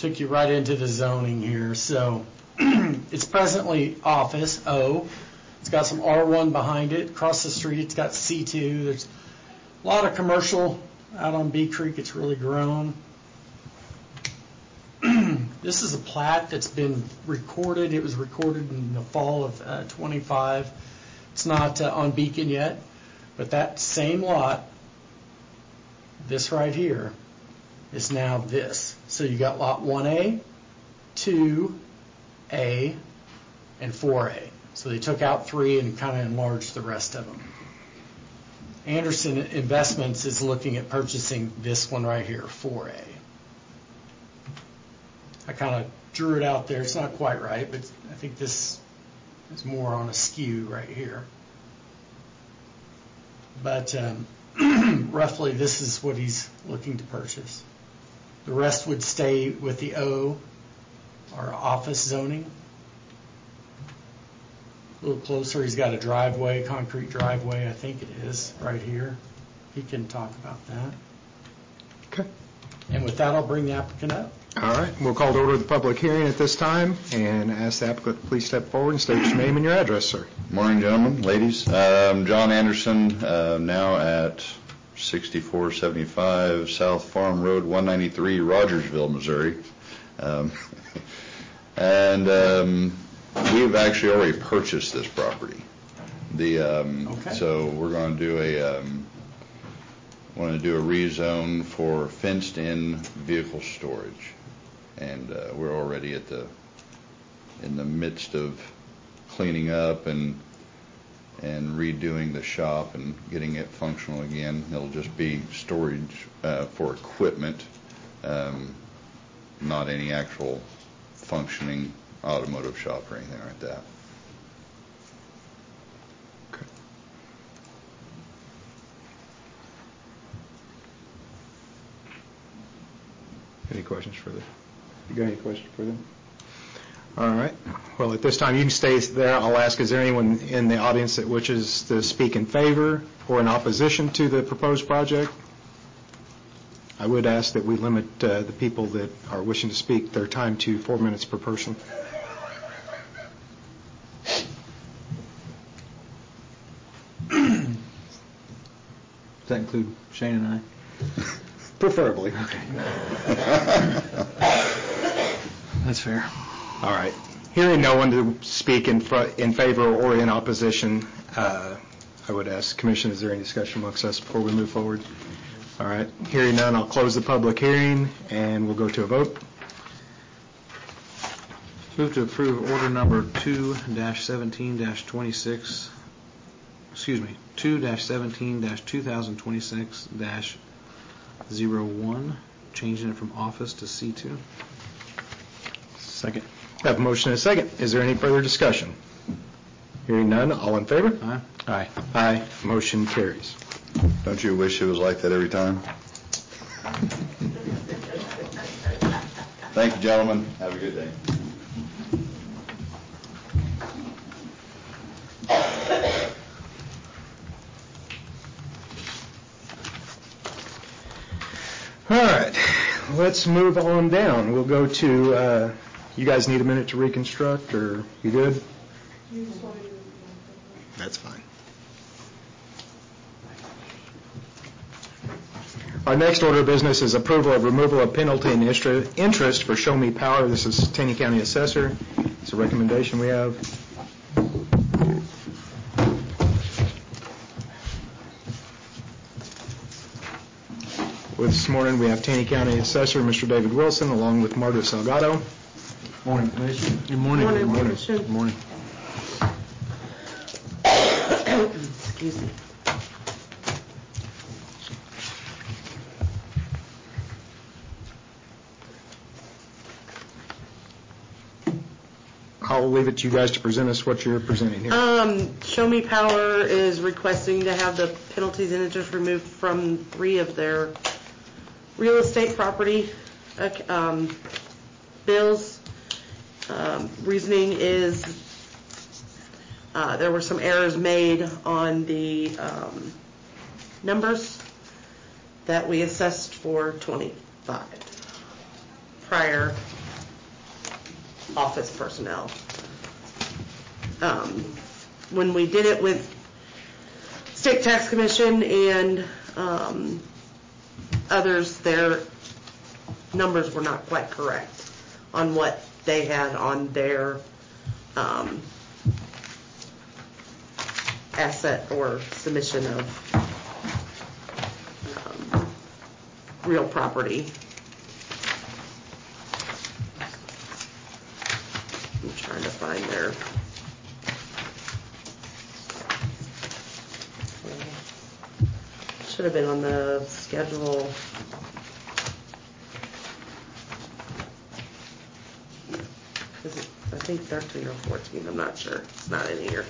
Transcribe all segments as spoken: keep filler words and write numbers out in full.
took you right into the zoning here. So it's presently office, O. It's got some R one behind it. Across the street, it's got C two. There's a lot of commercial out on Bee Creek. It's really grown. This is a plat that's been recorded. It was recorded in the fall of uh, twenty-five. It's not uh, on Beacon yet, but that same lot, this right here, is now this. So you got lot one A, two A, and four A. So they took out three and kind of enlarged the rest of them. Anderson Investments is looking at purchasing this one right here, four A. I kind of drew it out there. It's not quite right, but I think this is more on a skew right here. But um, roughly this is what he's looking to purchase. The rest would stay with the O, or office zoning. A little closer, he's got a driveway, concrete driveway, I think it is, right here. He can talk about that. Okay. And with that, I'll bring the applicant up. All right. We'll call to order the public hearing at this time and ask the applicant to please step forward and state your name and your address, sir. Morning, gentlemen, ladies. Um, John Anderson, uh, now at sixty-four seventy-five South Farm Road, one ninety-three, Rogersville, Missouri. Um, and um, we've actually already purchased this property. The um, okay. So we're going to do a um, want to do a rezone for fenced-in vehicle storage, and uh, we're already at the in the midst of cleaning up and and redoing the shop and getting it functional again. It'll just be storage uh, for equipment, um, not any actual functioning automotive shop or anything like that. Okay. Any questions for them? You got any questions for them? All right. Well, at this time, you can stay there. I'll ask, is there anyone in the audience that wishes to speak in favor or in opposition to the proposed project? I would ask that we limit uh, the people that are wishing to speak their time to four minutes per person. Does that include Shane and I? Preferably. Okay. That's fair. All right. Hearing no one to speak in, fr- in favor or in opposition, uh, I would ask, Commission, is there any discussion amongst us before we move forward? All right. Hearing none, I'll close the public hearing, and we'll go to a vote. Move to approve order number two dash seventeen dash twenty-six, excuse me, two dash seventeen dash two thousand twenty-six dash zero one, changing it from office to C two. Second. I have a motion and a second. Is there any further discussion? Hearing none, all in favor? Aye. Aye. Aye. Motion carries. Don't you wish it was like that every time? Thank you, gentlemen. Have a good day. All right. Let's move on down. We'll go to, uh, you guys need a minute to reconstruct, or you good? That's fine. Our next order of business is approval of removal of penalty and interest for Show Me Power. This is Taney County Assessor. It's a recommendation we have. With this morning, we have Taney County Assessor, Mister David Wilson, along with Marta Salgado. Morning, Commissioner. Good morning. Morning, Good morning. Commissioner. Good morning. Excuse me. I'll leave it to you guys to present us what you're presenting here. Um, Show Me Power is requesting to have the penalties and interest removed from three of their real estate property uh, um, bills. Um, reasoning is uh, there were some errors made on the um, numbers that we assessed for twenty-five. Prior office personnel. Um, when we did it with State Tax Commission and um, others, their numbers were not quite correct on what they had on their um, asset or submission of um, real property. I'm trying to find their should have been on the schedule. Is it, I think thirteen or fourteen, I'm not sure. It's not in here.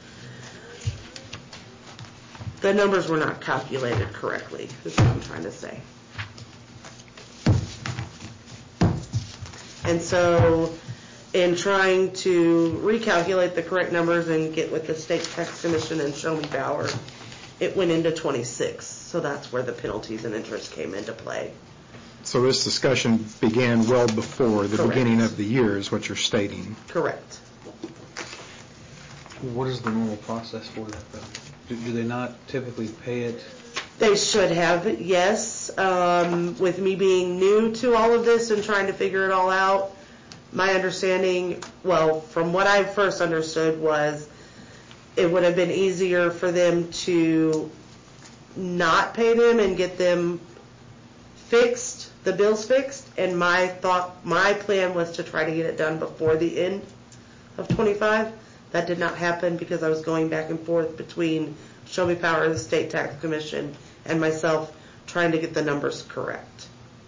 The numbers were not calculated correctly, is what I'm trying to say. And so, in trying to recalculate the correct numbers and get with the State Tax Commission and Show Me Power, it went into twenty-six. So that's where the penalties and interest came into play. So this discussion began well before the Correct. beginning of the year is what you're stating. Correct. What is the normal process for that, though? Do, do they not typically pay it? They should have, yes. Um, with me being new to all of this and trying to figure it all out, my understanding, well, from what I first understood was it would have been easier for them to not pay them and get them fixed, the bills fixed, and my thought, my plan was to try to get it done before the end of twenty-five. That did not happen because I was going back and forth between Show Me Power, the State Tax Commission, and myself trying to get the numbers correct.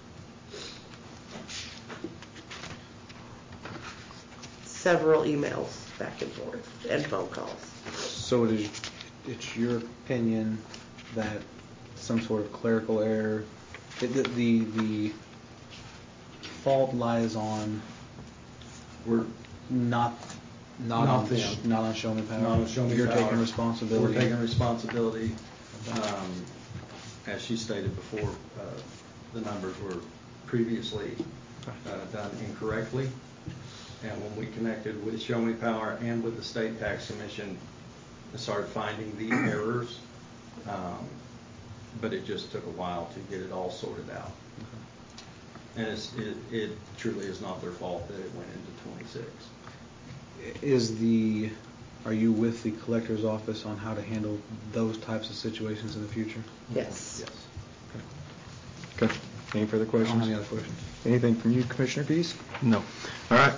Several emails back and forth and phone calls. So it is, it's your opinion that some sort of clerical error, the, the, the fault lies on, we're not, not, Not on, them. sh- not on Show Me Power? Not on Show Me You're Power. taking responsibility? We're taking responsibility. Um, As she stated before, uh, the numbers were previously uh, done incorrectly. And when we connected with Show Me Power and with the State Tax Commission, I started finding the errors. Um, but it just took a while to get it all sorted out. And it's, it, it truly is not their fault that it went into twenty-six. Is the, are you with the collector's office on how to handle those types of situations in the future? Yes. Yes. Okay. Any further I don't have questions? any other questions. Anything from you, Commissioner Pease? No. All right.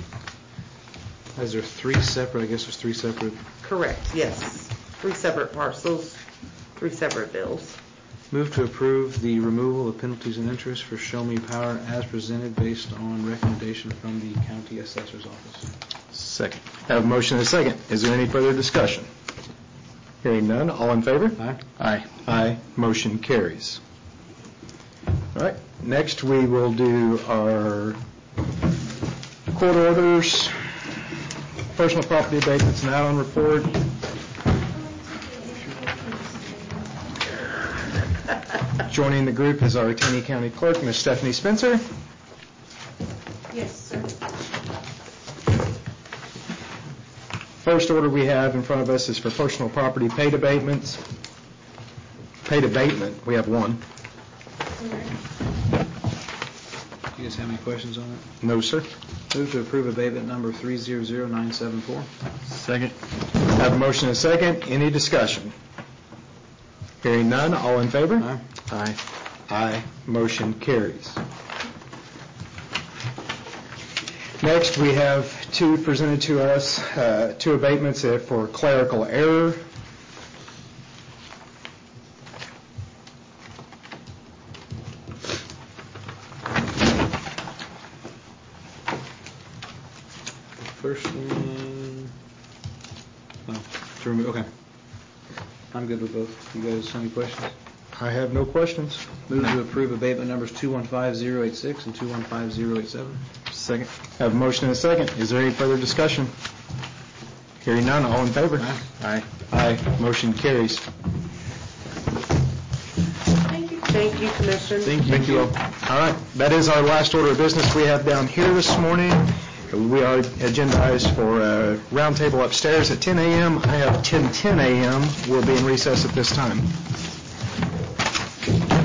Is there three separate, I guess there's three separate, Correct, yes. Three separate parcels, three separate bills. move to approve the removal of penalties and interest for Show Me Power as presented based on recommendation from the county assessor's office. Second. Have a motion and a second. Is there any further discussion? Hearing none, all in favor? Aye. Aye. Aye. Motion carries. All right. Next, we will do our court orders, personal property abatements, and add-on report. Joining the group is our Taney County Clerk, Miz Stephanie Spencer. Yes, sir. First order we have in front of us is for personal property paid abatements. Paid abatement, we have one. Do you guys have any questions on it? No, sir. Move to approve abatement number three zero zero nine seven four. Second. Have a motion and a second. Any discussion? Hearing none, all in favor? Aye. Aye. Aye. Motion carries. Next, we have two presented to us, uh, two abatements uh, for clerical error. First one, no, to remove, okay. I'm good with both. You guys have any questions? I have no questions. Move to approve abatement numbers two one five zero eight six and two one five zero eight seven. Second. Have a motion and a second. Is there any further discussion? Hearing none, all in favor? Aye. Aye. Aye. Motion carries. Thank you. Thank you, Commission. Thank you. All right, that is our last order of business we have down here this morning. We are agendized for a roundtable upstairs at ten a.m. I have ten ten a.m. We'll be in recess at this time.